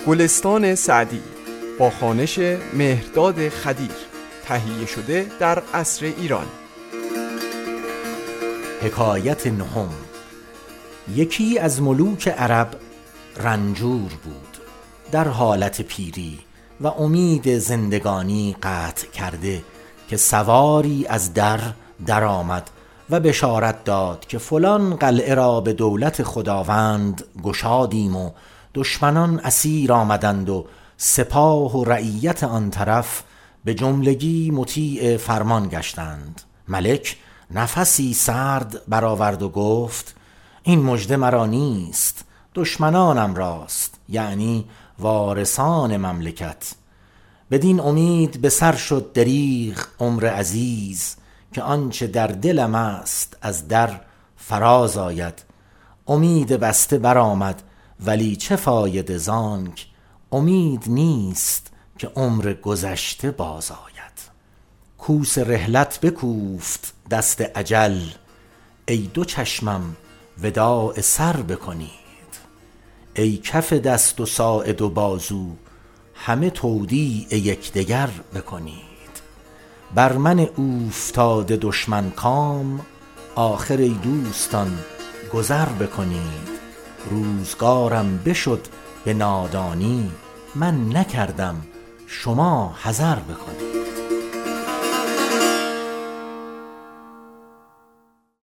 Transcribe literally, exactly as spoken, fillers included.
گلستان سعدی با خوانش مهرداد خدیر، تهیه شده در عصر ایران. حکایت نهم. یکی از ملوک عرب رنجور بود، در حالت پیری و امید زندگانی قطع کرده، که سواری از در در آمد و بشارت داد که فلان قلعه را به دولت خداوند گشادیم و دشمنان اسیر آمدند و سپاه و رعیت آن طرف به جملگی مطیع فرمان گشتند. ملک نفسی سرد برآورد و گفت: این مژده مرا نیست، دشمنانم راست، یعنی وارثان مملکت. بدین امید به سر شد دریغ عمر عزیز، که آنچه در دلم است از در فراز آید. امید بسته برآمد ولی چه فایده، زانک امید نیست که عمر گذشته باز آید. کوس رحلت بکوفت دست اجل، ای دو چشمم وداع سر بکنید. ای کف دست و ساعد و بازو، همه تودیع یکدیگر بکنید. بر من اوفتاده دشمن کام، آخر ای دوستان گذر بکنید. روزگارم بشد به نادانی، من نکردم شما حذر بکنید.